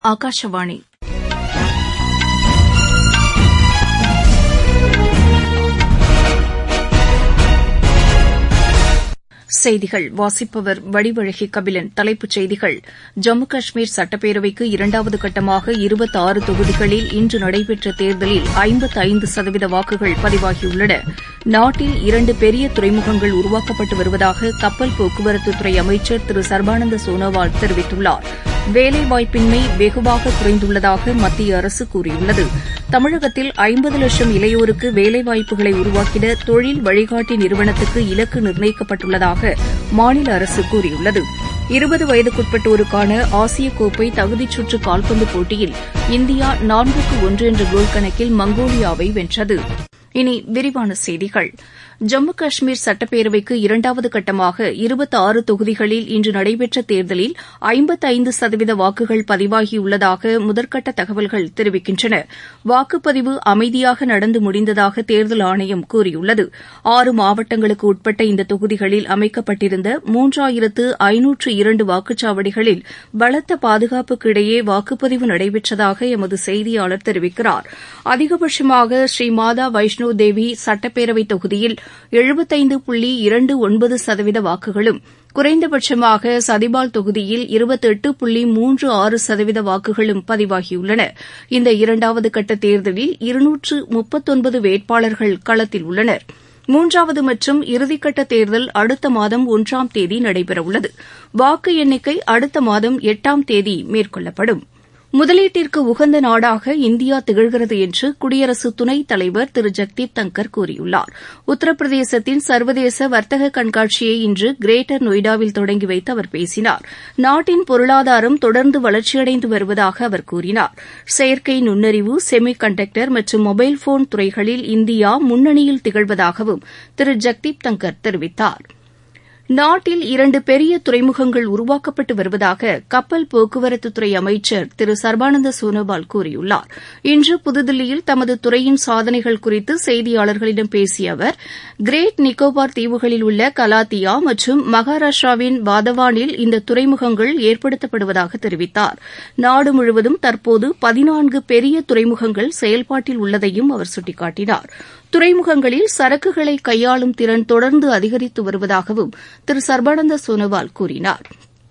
ஆகாஷவாணி செய்திகள் வாசிப்பவர் வடிவழகி கபிலன். தலைப்புச் செய்திகள். ஜம்மு காஷ்மீர் சட்டப்பேரவைக்கு இரண்டாவது கட்டமாக 26 தொகுதிகளில் இன்று நடைபெற்ற தேர்தலில் 55% வாக்குகள் பதிவாகியுள்ளன. நாட்டில் 2 பெரிய துறைமுகங்கள் உருவாக்கப்பட்டு வருவதாக கப்பல் போக்குவரத்துத்துறை அமைச்சர் திரு சர்பானந்த சோனோவால் தெரிவித்துள்ளார். வேலைவாய்ப்பின்மை வெகுவாக குறைந்துள்ளதாக மத்திய அரசு கூறியுள்ளது. தமிழகத்தில் 50 லட்சம் இளையோருக்கு வேலைவாய்ப்புகளை உருவாக்கிட தொழில் வழிகாட்டி நிறுவனத்துக்கு இலக்கு நிர்ணயிக்கப்பட்டுள்ளதாக மாநில அரசு கூறியுள்ளது. 20 வயதுக்குட்பட்டோருக்கான ஆசிய கோப்பை தகுதிச் சுற்று கால்பந்து போட்டியில் இந்தியா 4-1 என்ற கோல் கணக்கில் மங்கோலியாவை வென்றது. இனி விரிவான செய்திகள். ஜம்மு காஷ்மீர் சட்டப்பேரவைக்கு இரண்டாவது கட்டமாக 26 தொகுதிகளில் இன்று நடைபெற்ற தேர்தலில் 55% வாக்குகள் பதிவாகியுள்ளதாக முதற்கட்ட தகவல்கள் தெரிவிக்கின்றன. வாக்குப்பதிவு அமைதியாக நடந்து முடிந்ததாக தேர்தல் ஆணையம் கூறியுள்ளது. 6 மாவட்டங்களுக்கு உட்பட்ட இந்த தொகுதிகளில் அமைக்கப்பட்டிருந்த 3502 வாக்குச்சாவடிகளில் பலத்த பாதுகாப்புக்கு இடையே வாக்குப்பதிவு நடைபெற்றதாக எமது செய்தியாளர் தெரிவிக்கிறார். அதிகபட்சமாக ஸ்ரீ மாதா வைஷ்ணோ தேவி சட்டப்பேரவை தொகுதியில் 75.29% வாக்குகளும், குறைந்தபட்சமாக சதிபால் தொகுதியில் 28.36% வாக்குகளும் பதிவாகியுள்ளன. இந்த இரண்டாவது கட்ட தேர்தலில் 239 வேட்பாளர்கள் களத்தில் உள்ளனர். மூன்றாவது மற்றும் இறுதிக்கட்ட தேர்தல் அடுத்த மாதம் 1ஆம் தேதி நடைபெறவுள்ளது. வாக்கு எண்ணிக்கை அடுத்த மாதம் 8ஆம் தேதி மேற்கொள்ளப்படும். முதலீட்டிற்கு உகந்த நாடாக இந்தியா திகழ்கிறது என்று குடியரசு துணைத் தலைவர் திரு ஜெக்தீப் தங்கர் கூறியுள்ளார். உத்தரப்பிரதேசத்தின் சர்வதேச வர்த்தக கண்காட்சியை இன்று கிரேட்டர் நொய்டாவில் தொடங்கி வைத்து அவர் பேசினார். நாட்டின் பொருளாதாரம் தொடர்ந்து வளர்ச்சியடைந்து வருவதாக அவர் கூறினார். செயற்கை நுண்ணறிவு, செமி கண்டக்டர் மற்றும் மொபைல் போன் துறைகளில் இந்தியா முன்னணியில் திகழ்வதாகவும் திரு ஜெக்தீப் தங்கர் தெரிவித்தார். நாட்டில் 2 பெரிய துறைமுகங்கள் உருவாக்கப்பட்டு வருவதாக கப்பல் போக்குவரத்துத்துறை அமைச்சர் திரு சர்பானந்த சோனோவால் கூறியுள்ளார். இன்று புதுதில்லியில் தமது துறையின் சாதனைகள் குறித்து செய்தியாளர்களிடம் பேசிய அவர், கிரேட் நிக்கோபார் தீவுகளில் உள்ள கலாத்தியா மற்றும் மகாராஷ்டிராவின் வாதவானில் இந்த துறைமுகங்கள் ஏற்படுத்தப்படுவதாக தெரிவித்தார். நாடு முழுவதும் தற்போது 14 பெரிய துறைமுகங்கள் செயல்பாட்டில் உள்ளதையும் அவர் சுட்டிக்காட்டினார். துறைமுகங்களில் சரக்குகளை கையாளும் திறன் தொடர்ந்து அதிகரித்து வருவதாகவும் திரு சர்பானந்த சோனோவால் கூறினார்.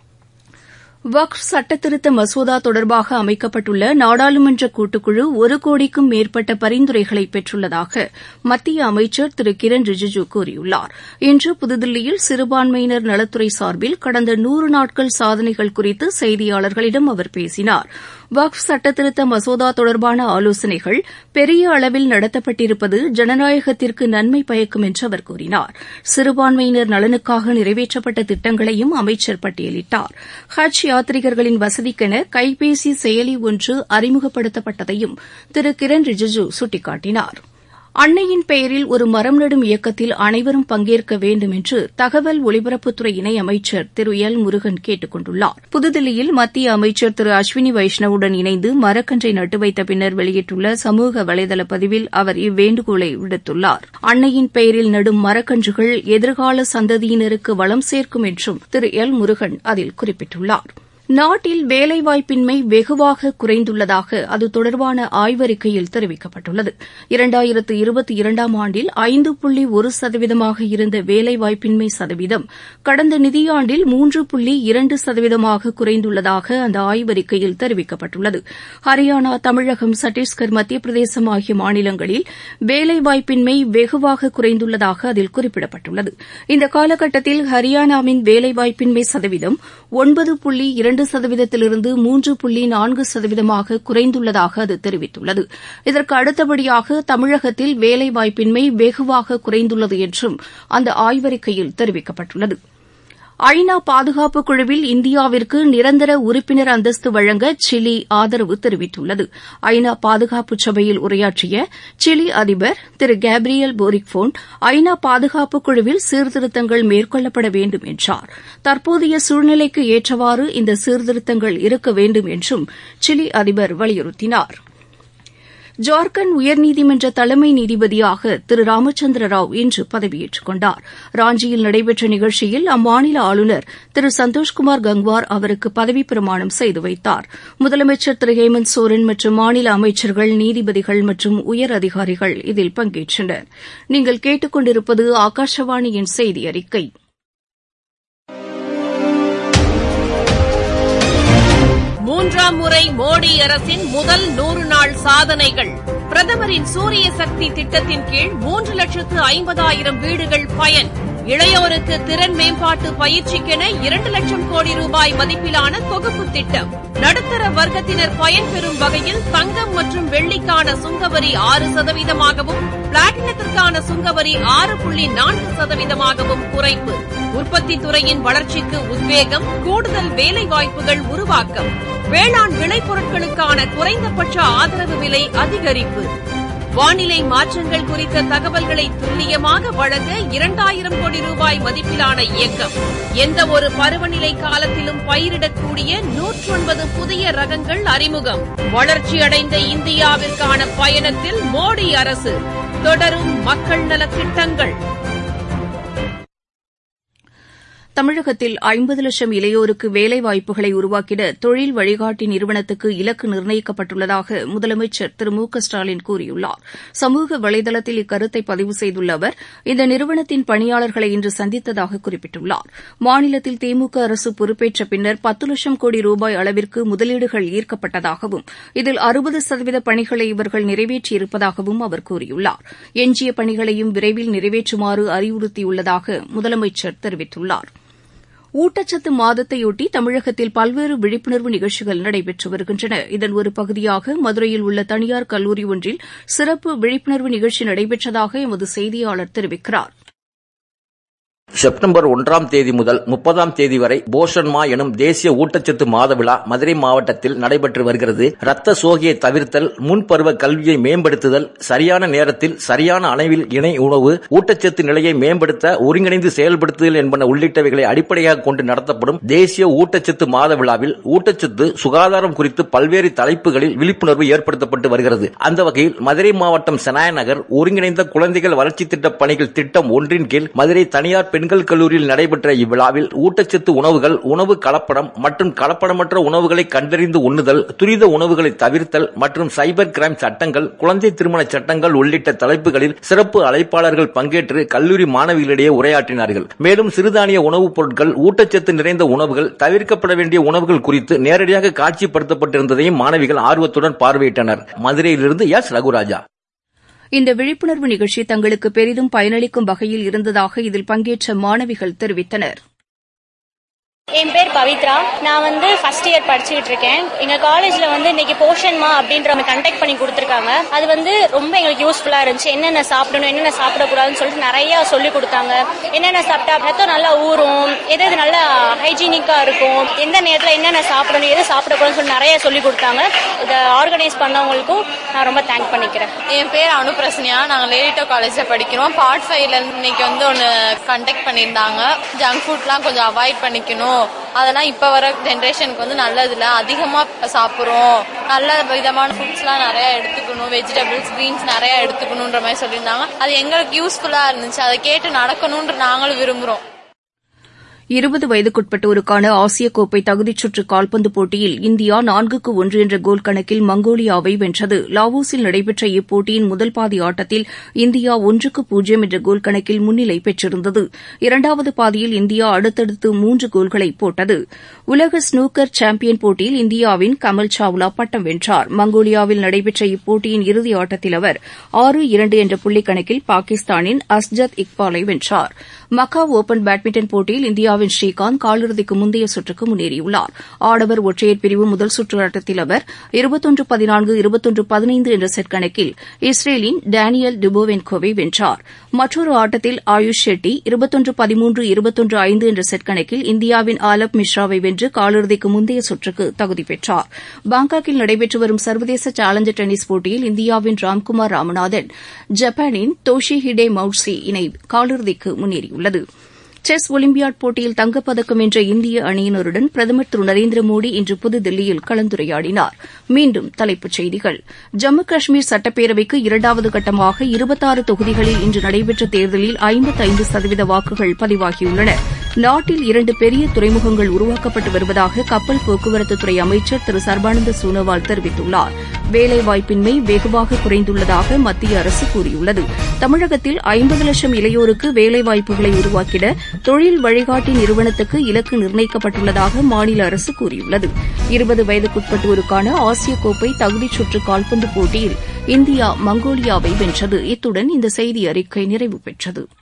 வக்ஃப் சட்டத்திருத்த மசோதா தொடர்பாக அமைக்கப்பட்டுள்ள நாடாளுமன்ற கூட்டுக்குழு 1 கோடிக்கும் மேற்பட்ட பரிந்துரைகளை பெற்றுள்ளதாக மத்திய அமைச்சர் திரு கிரண் ரிஜிஜூ கூறியுள்ளார். இன்று புதுதில்லியில் சிறுபான்மையினர் நலத்துறை சார்பில் கடந்த 100 நாட்கள் சாதனைகள் குறித்து செய்தியாளர்களிடம் அவர் பேசினார். வக்ஃப் சட்டத்திருத்த மசோதா தொடர்பான ஆலோசனைகள் பெரிய அளவில் நடத்தப்பட்டிருப்பது ஜனநாயகத்திற்கு நன்மை பயக்கும் என்று அவர் கூறினார். சிறுபான்மையினர் நலனுக்காக நிறைவேற்றப்பட்ட திட்டங்களையும் அமைச்சர் பட்டியலிட்டார். ஹஜ் யாத்ரீகர்களின் வசதிக்கென கைபேசி செயலி ஒன்று அறிமுகப்படுத்தப்பட்டதையும் திரு கிரண் ரிஜிஜூ சுட்டிக்காட்டினார். அன்னையின் பெயரில் ஒரு மரம் நடும் இயக்கத்தில் அனைவரும் பங்கேற்க வேண்டும் என்று தகவல் ஒலிபரப்புத்துறை இணையமைச்சர் திரு எல் முருகன் கேட்டுக் கொண்டுள்ளார். புதுதில்லியில் மத்திய அமைச்சர் திரு அஸ்வினி வைஷ்ணவுடன் இணைந்து மரக்கன்றை நட்டு வைத்த பின்னர் வெளியிட்டுள்ள சமூக வலைதள பதிவில் அவர் இவ்வேண்டுகோளை விடுத்துள்ளார். அன்னையின் பெயரில் நடும் மரக்கன்றுகள் எதிர்கால சந்ததியினருக்கு வளம் சேர்க்கும் என்றும் திரு எல் முருகன் அதில் குறிப்பிட்டுள்ளார். நாட்டில் வேலைவாய்ப்பின்மை வெகுவாக குறைந்துள்ளதாக அது தொடர்பான ஆய்வறிக்கையில் தெரிவிக்கப்பட்டுள்ளது. 2022ஆம் ஆண்டில் 5.1% இருந்த வேலைவாய்ப்பின்மை சதவீதம் கடந்த நிதியாண்டில் 3.2% குறைந்துள்ளதாக அந்த ஆய்வறிக்கையில் தெரிவிக்கப்பட்டுள்ளது. ஹரியானா, தமிழகம், சத்தீஸ்கர், மத்திய பிரதேசம் ஆகிய மாநிலங்களில் வேலைவாய்ப்பின்மை வெகுவாக குறைந்துள்ளதாக அதில் குறிப்பிடப்பட்டுள்ளது. இந்த காலகட்டத்தில் ஹரியானாவின் வேலைவாய்ப்பின்மை சதவீதம் 9.2%லிருந்து 3.4% குறைந்துள்ளதாக அது தெரிவித்துள்ளது. இதற்கு அடுத்தபடியாக தமிழகத்தில் வேலைவாய்ப்பின்மை வெகுவாக குறைந்துள்ளது என்றும் அந்த ஆய்வறிக்கையில் தெரிவிக்கப்பட்டுள்ளது. ஐநா பாதுகாப்பு குழுவில் இந்தியாவிற்கு நிரந்தர உறுப்பினர் அந்தஸ்து வழங்க சிலி ஆதரவு தெரிவித்துள்ளது. ஐநா பாதுகாப்பு சபையில் உரையாற்றிய சிலி அதிபர் திரு கேப்ரியல் போரிக் ஐநா பாதுகாப்பு குழுவில் சீர்திருத்தங்கள் மேற்கொள்ளப்பட வேண்டும் என்றார். தற்போதைய சூழ்நிலைக்கு ஏற்றவாறு இந்த சீர்திருத்தங்கள் இருக்க வேண்டும் என்றும் சிலி அதிபர் வலியுறுத்தினார். ஜார்க்கண்ட் உயர்நீதிமன்ற தலைமை நீதிபதியாக திரு ராமச்சந்திர ராவ் இன்று பதவியேற்றுக் கொண்டார். ராஞ்சியில் நடைபெற்ற நிகழ்ச்சியில் அம்மாநில ஆளுநர் திரு சந்தோஷ்குமார் கங்வார் அவருக்கு பதவிப் பிரமாணம் செய்து வைத்தார். முதலமைச்சர் திரு ஹேமந்த் சோரன் மற்றும் மாநில அமைச்சர்கள், நீதிபதிகள் மற்றும் உயர் அதிகாரிகள் இதில் பங்கேற்றனர். நீங்கள் கேட்டுக் கொண்டிருப்பது ஆகாஷவாணியின் செய்தி அறிக்கை. மூன்றாம் முறை மோடி அரசின் முதல் 100 நாள் சாதனைகள். பிரதமரின் சூரிய சக்தி திட்டத்தின் கீழ் 3,50,000 வீடுகள் பயன். இளையோருக்கு திறன் மேம்பாட்டு பயிற்சிக்கென 2 லட்சம் கோடி ரூபாய் மதிப்பிலான தொகுப்பு திட்டம். நடுத்தர வர்க்கத்தினர் பயன்பெறும் வகையில் தங்கம் மற்றும் வெள்ளிக்கான சுங்கவரி 6%, பிளாட்டினத்திற்கான சுங்கவரி 6.4%, குறைப்பு. உற்பத்தி துறையின் வளர்ச்சிக்கு உத்வேகம், கூடுதல் வேலைவாய்ப்புகள் உருவாக்கம். வேளாண் விளைபொருட்களுக்கான குறைந்தபட்ச ஆதரவு விலை அதிகரிப்பு. வானிலை மாற்றங்கள் குறித்த தகவல்களை துல்லியமாக வழங்க 2,000 கோடி ரூபாய் மதிப்பிலான இயக்கம். எந்த ஒரு பருவநிலை காலத்திலும் பயிரிடக்கூடிய 109 புதிய ரகங்கள் அறிமுகம். வளர்ச்சியடைந்த இந்தியாவிற்கான பயணத்தில் மோடி அரசு. தொடரும் மக்கள் நலத் திட்டங்கள். தமிழகத்தில் 50 லட்சம் இளையோருக்கு வேலைவாய்ப்புகளை உருவாக்கிட தொழில் வழிகாட்டி நிறுவனத்துக்கு இலக்கு நிர்ணயிக்கப்பட்டுள்ளதாக முதலமைச்சர் திரு மு க ஸ்டாலின் கூறியுள்ளார். சமூக வலைதளத்தில் இக்கருத்தை பதிவு செய்துள்ள அவர், இந்த நிறுவனத்தின் பணியாளர்களை இன்று சந்தித்ததாக குறிப்பிட்டுள்ளார். மாநிலத்தில் திமுக அரசு பொறுப்பேற்ற பின்னர் 10 லட்சம் கோடி ரூபாய் அளவிற்கு முதலீடுகள் ஈர்க்கப்பட்டதாகவும் இதில் 60% பணிகளை இவர்கள் நிறைவேற்றியிருப்பதாகவும் அவர் கூறியுள்ளார். எஞ்சிய பணிகளையும் விரைவில் நிறைவேற்றுமாறு அறிவுறுத்தியுள்ளதாக முதலமைச்சர் தெரிவித்துள்ளார். ஊட்டச்சத்து மாதத்தையொட்டி தமிழகத்தில் பல்வேறு விழிப்புணர்வு நிகழ்ச்சிகள் நடைபெற்று வருகின்றன. இதன் ஒரு பகுதியாக மதுரையில் உள்ள தனியார் கல்லூரி ஒன்றில் சிறப்பு விழிப்புணர்வு நிகழ்ச்சி நடைபெற்றதாக எமது செய்தியாளர் தெரிவிக்கிறார். செப்டம்பர் 1ஆம் தேதி முதல் 30ஆம் தேதி வரை போஷன் மா எனும் தேசிய ஊட்டச்சத்து மாத விழா மதுரை மாவட்டத்தில் நடைபெற்று வருகிறது. ரத்த சோகையை தவிர்த்தல், முன்பருவ கல்வியை மேம்படுத்துதல், சரியான நேரத்தில் சரியான அளவில் இணை உணவு, ஊட்டச்சத்து நிலையை மேம்படுத்த ஒருங்கிணைந்து செயல்படுத்துதல் என்பன உள்ளிட்டவைகளை அடிப்படையாக கொண்டு நடத்தப்படும் தேசிய ஊட்டச்சத்து மாத விழாவில் ஊட்டச்சத்து, சுகாதாரம் குறித்து பல்வேறு தலைப்புகளில் விழிப்புணர்வு ஏற்படுத்தப்பட்டு வருகிறது. அந்த வகையில் மதுரை மாவட்டம் செனாய் நகர் ஒருங்கிணைந்த குழந்தைகள் வளர்ச்சி திட்ட பணிகள் திட்டம் ஒன்றின் கீழ் மதுரை தனியார் பெண்கள் கல்லூரியில் நடைபெற்ற இவ்விழாவில் ஊட்டச்சத்து உணவுகள், உணவு கலப்படம் மற்றும் கலப்படமற்ற உணவுகளை கண்டறிந்து உண்ணுதல், துரித உணவுகளை தவிர்த்தல் மற்றும் சைபர் கிரைம் சட்டங்கள், குழந்தை திருமண சட்டங்கள் உள்ளிட்ட தலைப்புகளில் சிறப்பு அழைப்பாளர்கள் பங்கேற்று கல்லூரி மாணவிகளிடையே உரையாற்றினார்கள். மேலும் சிறுதானிய உணவுப் பொருட்கள், ஊட்டச்சத்து நிறைந்த உணவுகள், தவிர்க்கப்பட வேண்டிய உணவுகள் குறித்து நேரடியாக காட்சிப்படுத்தப்பட்டிருந்ததையும் மாணவிகள் ஆர்வத்துடன் பார்வையிட்டனர். மதுரையிலிருந்து எஸ். ரகுராஜா. இந்த விழிப்புணர்வு நிகழ்ச்சி தங்களுக்கு பெரிதும் பயனளிக்கும் வகையில் இருந்ததாக இதில் பங்கேற்ற மாணவிகள் தெரிவித்தனர். என் பேர் பவித்ரா. நான் ஃபர்ஸ்ட் இயர் படிச்சுட்டு இருக்கேன். எங்க காலேஜ்ல இன்னைக்கு போஷன் மா அப்படின்ற கண்டக்ட் பண்ணி கொடுத்திருக்காங்க. அது ரொம்ப எங்களுக்கு யூஸ்ஃபுல்லா இருந்துச்சு. என்னென்ன சாப்பிடணும், என்னென்ன சாப்பிடக்கூடாதுன்னு சொல்லிட்டு நிறைய சொல்லி கொடுத்தாங்க. என்னென்ன சாப்பிட்டா ரத்தம் நல்லா ஊறும், எது நல்லா ஹைஜீனிக்கா இருக்கும், எந்த நேரத்தில் என்னென்ன சாப்பிடணும், எது சாப்பிடக்கூடாதுன்னு சொல்லி நிறைய சொல்லி கொடுத்தாங்க. இதை ஆர்கனைஸ் பண்ணவங்களுக்கும் நான் ரொம்ப தேங்க் பண்ணிக்கிறேன். என் பேர் அனுபிரசனியா. நாங்கள் லேடிட்டோ காலேஜ்ல படிக்கிறோம். பார்ட் 5ல இன்னைக்கு ஒன்று கண்டக்ட் பண்ணியிருந்தாங்க. ஜங்க் ஃபுட்லாம் கொஞ்சம் அவாய்ட் பண்ணிக்கணும், அதெல்லாம் இப்ப வர ஜெனரேஷனுக்கு நல்லது இல்ல, அதிகமா சாப்பிடுறோம், நல்ல விதமான ஃபுட்ஸ்லாம் நிறைய எடுத்துக்கணும், வெஜிடபிள்ஸ், கிரீன்ஸ் நிறைய எடுத்துக்கணும்ன்ற மாதிரி சொல்லியிருந்தாங்க. அது எங்களுக்கு யூஸ்ஃபுல்லா இருந்துச்சு. அதை கேட்டு நடக்கணும்ன்ற நாங்களும் விரும்புறோம். 20 வயதுக்குட்பட்டோருக்கான ஆசிய கோப்பை தகுதிச் சுற்று கால்பந்து போட்டியில் இந்தியா 4-1 என்ற கோல் கணக்கில் மங்கோலியாவை வென்றது. லாவோஸில் நடைபெற்ற இப்போட்டியின் முதல் பாதி ஆட்டத்தில் இந்தியா 1-0 என்ற கோல் கணக்கில் முன்னிலை பெற்றிருந்தது. இரண்டாவது பாதியில் இந்தியா அடுத்தடுத்து 3 கோல்களை போட்டது. உலக ஸ்னூக்கர் சாம்பியன் போட்டியில் இந்தியாவின் கமல் சாவ்லா பட்டம் வென்றார். மங்கோலியாவில் நடைபெற்ற இப்போட்டியின் இறுதி ஆட்டத்தில் அவர் 6-2 என்ற புள்ளிக் கணக்கில் பாகிஸ்தானின் அஸ்ஜத் இக்பாலை வென்றார். மக்காவ் ஒபன் பேட்மிண்டன் போட்டியில் இந்தியாவின் ஸ்ரீகாந்த் காலிறுதிக்கு முந்தைய சுற்றுக்கு முன்னேறியுள்ளார். ஆடவர் ஒற்றையர் பிரிவு முதல் சுற்று ஆட்டத்தில் அவர் 21-14, 21-15 என்ற செட் கணக்கில் இஸ்ரேலின் டேனியல் டுபோவென்கோவை வென்றார். மற்றொரு ஆட்டத்தில் ஆயுஷ் ஷெட்டி 21-13, 21-5 என்ற செட் கணக்கில் இந்தியாவின் ஆலப் மிஸ்ராவை வென்று காலிறுதிக்கு முந்தைய சுற்றுக்கு தகுதி பெற்றார். பாங்காக்கில் நடைபெற்று வரும் சர்வதேச சேலஞ்சர் டென்னிஸ் போட்டியில் இந்தியாவின் ராம்குமார் ராமநாதன் ஜப்பானின் தோஷிஹிடே மவுட்சி இணை காலிறுதிக்கு முன்னேறியுள்ளது. செஸ் ஒலிம்பியாட் போட்டியில் தங்கப்பதக்கம் வென்ற இந்திய அணியினருடன் பிரதமர் திரு நரேந்திர மோடி இன்று புதுதில்லியில் கலந்துரையாடினார். மீண்டும் தலைப்புச் செய்திகள். ஜம்மு காஷ்மீர் சட்டப்பேரவைக்கு இரண்டாவது கட்டமாக 26 தொகுதிகளில் இன்று நடைபெற்ற தேர்தலில் 55% வாக்குகள் பதிவாகியுள்ளன. நாட்டில் 2 பெரிய துறைமுகங்கள் உருவாக்கப்பட்டு வருவதாக கப்பல் போக்குவரத்துத்துறை அமைச்சர் திரு சர்பானந்த சோனோவால் தெரிவித்துள்ளார். வேலைவாய்ப்பின்மை வெகுவாக குறைந்துள்ளதாக மத்திய அரசு கூறியுள்ளது. தமிழகத்தில் 50 லட்சம் இளையோருக்கு வேலைவாய்ப்புகளை உருவாக்கிட தொழில் வழிகாட்டி நிறுவனத்துக்கு இலக்கு நிர்ணயிக்கப்பட்டுள்ளதாக மாநில அரசு கூறியுள்ளது. 20 வயதுக்குட்பட்டோருக்கான ஆசிய கோப்பை தகுதிச் சுற்று கால்பந்து போட்டியில் இந்தியா மங்கோலியாவை வென்றது. இத்துடன் இந்த செய்தி அறிக்கை நிறைவு பெற்றது.